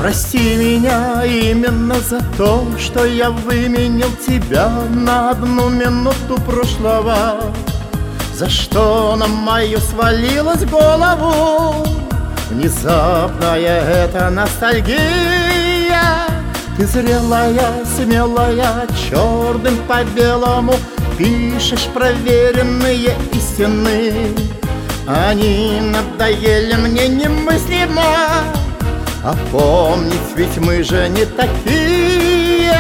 Прости меня именно за то, что я выменил тебя на 1 минуту прошлого, за что на мою свалилась голову внезапная эта ностальгия. Ты зрелая, смелая, черным по белому пишешь проверенные истины. Они надоели мне немыслимо, а помнить ведь мы же не такие.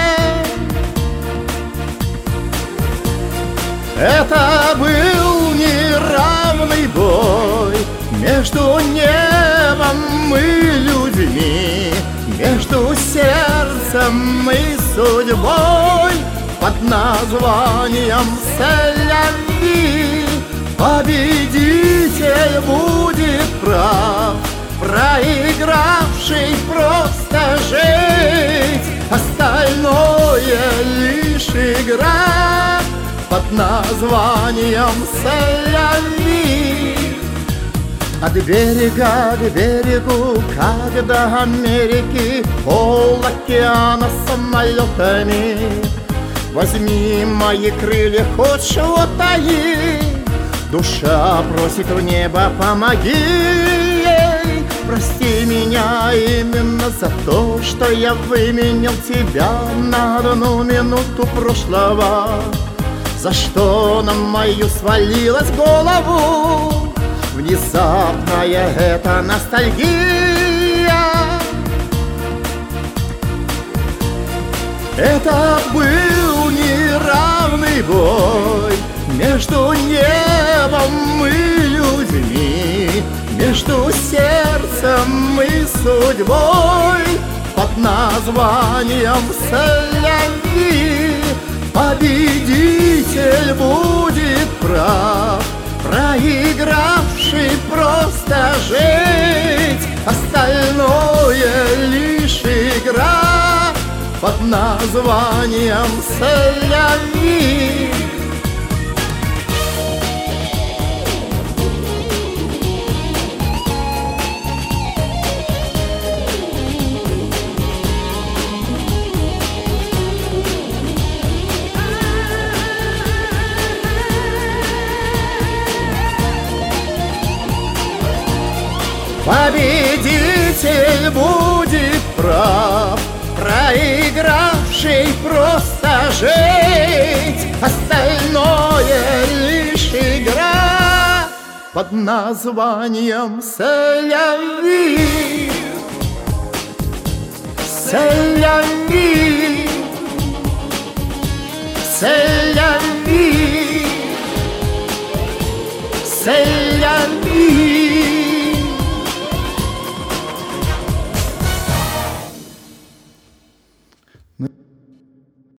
Это был неравный бой между небом и людьми, между сердцем и судьбой под названием «Селяви». Победитель будет прав, проигравший просто жить, остальное лишь игра под названием «Селяви». От берега к берегу, как до Америки, пол океана самолетами. Возьми мои крылья, хоть что-то есть. Душа просит в небо, помоги ей. Прости меня именно за то, что я выменил тебя на 1 минуту прошлого, за что на мою свалилась голову внезапная эта ностальгия. Это был неравный бой между небом и людьми, между сердцем и судьбой под названием «Селяви». Победитель будет прав, проигравший просто жить, остальное лишь игра под названием «Селяви». Победитель будет прав, проигравший просто жить, остальное лишь игра под названием «Селяви». Селяви, селяви, селяви.